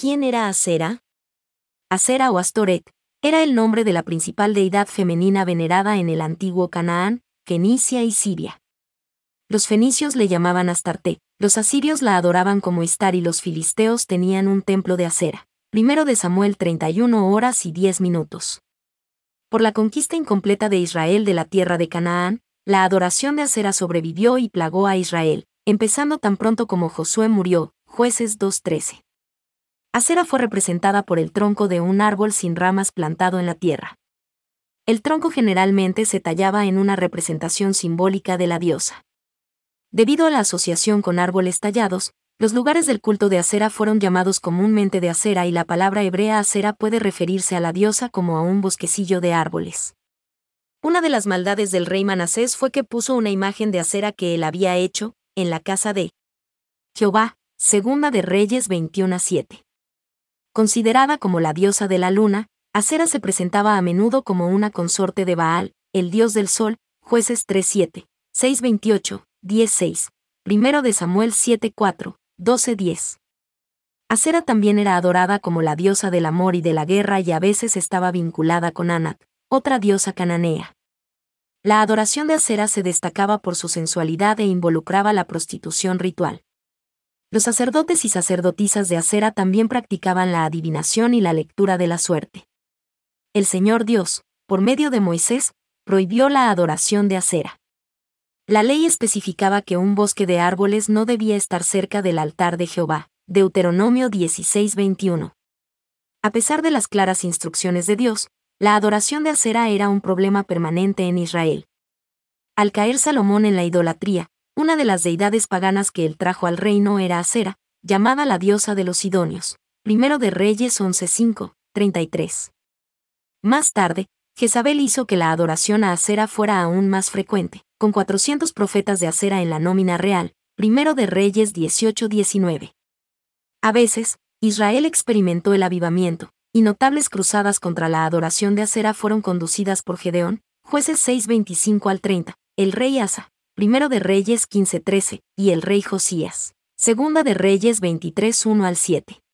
¿Quién era Asera? Asera o Astoret era el nombre de la principal deidad femenina venerada en el antiguo Canaán, Fenicia y Siria. Los fenicios le llamaban Astarte, los asirios la adoraban como Istar y los filisteos tenían un templo de Asera. 1 de Samuel 31:10. Por la conquista incompleta de Israel de la tierra de Canaán, la adoración de Asera sobrevivió y plagó a Israel, empezando tan pronto como Josué murió, Jueces 2:13. Asera fue representada por el tronco de un árbol sin ramas plantado en la tierra. El tronco generalmente se tallaba en una representación simbólica de la diosa. Debido a la asociación con árboles tallados, los lugares del culto de Asera fueron llamados comúnmente de Asera y la palabra hebrea Asera puede referirse a la diosa como a un bosquecillo de árboles. Una de las maldades del rey Manasés fue que puso una imagen de Asera que él había hecho, en la casa de Jehová, Segunda de Reyes 21:7. Considerada como la diosa de la luna, Asera se presentaba a menudo como una consorte de Baal, el dios del sol, Jueces 3:7, 6:28, 10:6, 1 de Samuel 7:4, 12:10. Asera también era adorada como la diosa del amor y de la guerra y a veces estaba vinculada con Anat, otra diosa cananea. La adoración de Asera se destacaba por su sensualidad e involucraba la prostitución ritual. Los sacerdotes y sacerdotisas de Asera también practicaban la adivinación y la lectura de la suerte. El Señor Dios, por medio de Moisés, prohibió la adoración de Asera. La ley especificaba que un bosque de árboles no debía estar cerca del altar de Jehová, Deuteronomio 16:21. A pesar de las claras instrucciones de Dios, la adoración de Asera era un problema permanente en Israel. Al caer Salomón en la idolatría, una de las deidades paganas que él trajo al reino era Asera, llamada la diosa de los sidonios. 1 de Reyes 11:5, 33. Más tarde, Jezabel hizo que la adoración a Asera fuera aún más frecuente, con 400 profetas de Asera en la nómina real. 1 de Reyes 18:19. A veces, Israel experimentó el avivamiento, y notables cruzadas contra la adoración de Asera fueron conducidas por Gedeón, Jueces 6:25-30, el rey Asa, 1 de Reyes 15:13, y el rey Josías, 2 de Reyes 23:1-7.